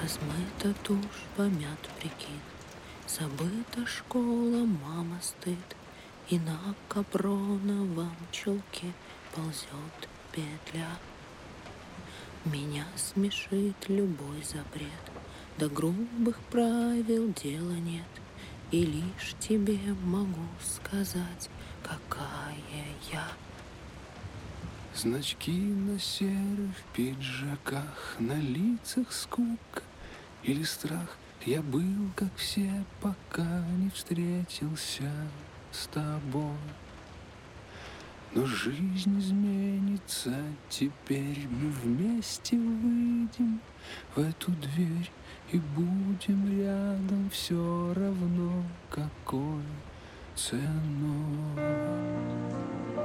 Размыта тушь, помят прикид, забыта школа, мама стыд, и на капроновом чулке ползет петля. Меня смешит любой запрет, до грубых правил дела нет, и лишь тебе могу сказать, какая я. Значки на серых пиджаках, на лицах скука или страх. Я был, как все, пока не встретился с тобой. Но жизнь изменится, теперь мы вместе выйдем в эту дверь и будем рядом все равно какой ценой.